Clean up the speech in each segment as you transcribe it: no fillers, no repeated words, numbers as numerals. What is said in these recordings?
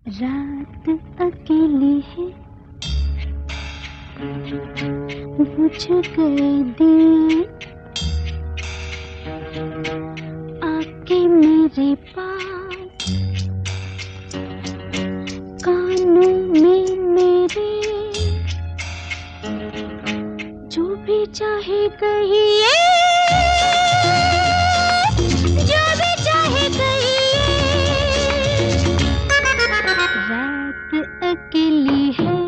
रात अकेली है, बुझ गए दिए, आके मेरे पास, कानों में मेरे, जो भी चाहे कहिए, जो भी चाहे कहिए। रात अकेली है,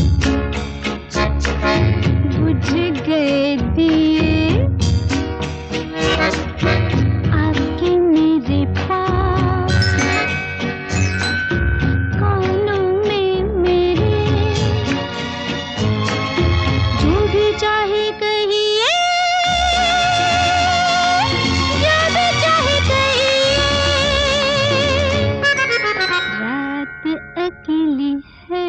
बुझ गए दिए, आके मेरे पास, कानों में मेरे, जो भी चाहे कहिए, जो भी चाहे कहिए। रात अकेली है।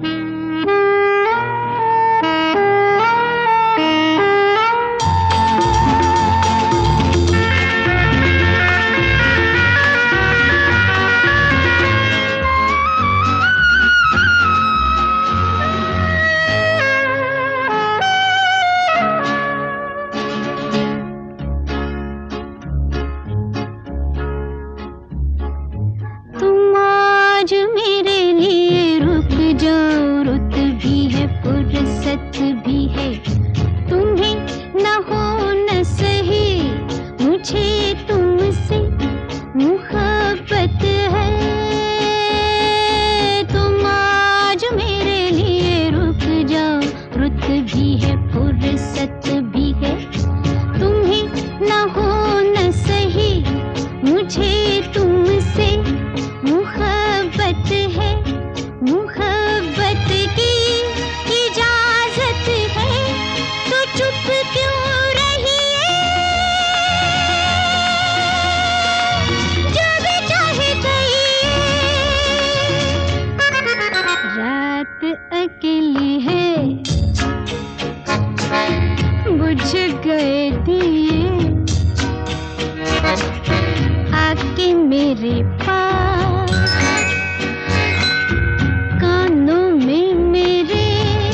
आज मेरे लिए रुक जाओ, रुत भी है फुर्सत भी है, तुम्हें न हो न सही, मुझे तुमसे मुहब्बत है। तुम आज मेरे लिए रुक जाओ, रुत भी है फुर्सत भी है, तुम्हें न हो न सही, मुझे तुमसे मुहब्बत है, मुहब्बत की इजाजत है, तो चुप क्यों रहिए, जो भी चाहे कहिए। रात अकेली है, बुझ गए दिए, आके मेरे पास, कानों में मेरे,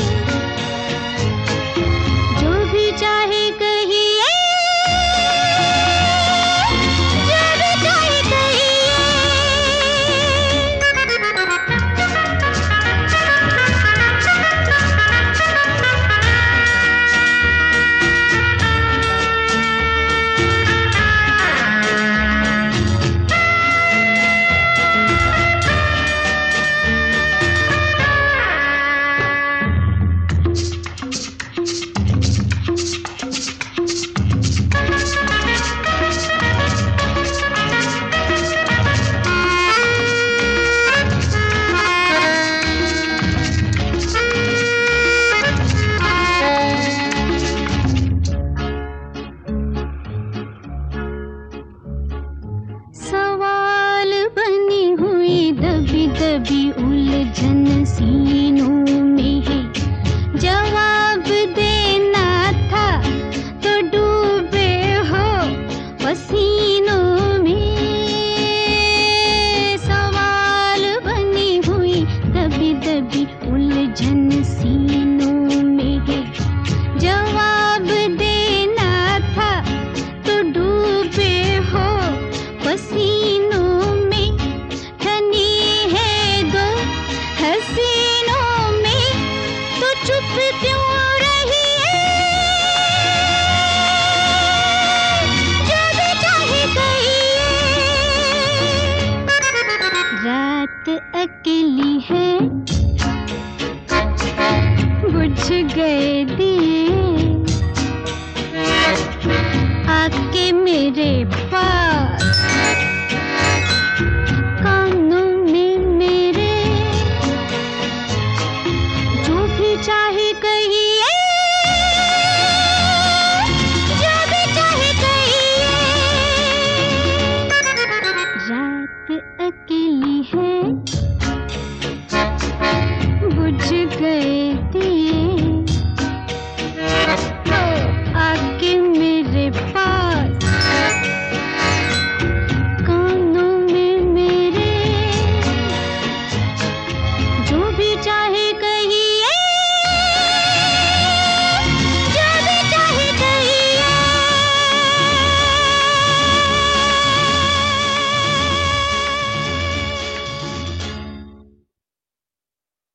जो भी चाहे कहिए, जो भी चाहे कहिए। सवाल बनी हुई दबी दबी उलझन सीनों में है, जवाब देना था तो डूबे हो पसीनों में। सवाल बनी हुई दबी दबी उलझन सीनों में है, जवाब देना था तो डूबे हो पसीनों में, ठनी है दो हसीनों में, तो चुप क्यों रहिए, जो भी चाहे कहिए। रात अकेली है, बुझ गए दिए, आके मेरे पास, कानों में मेरे, जो भी चाहे कहिए, जो भी चाहे कहिए। रात अकेली है।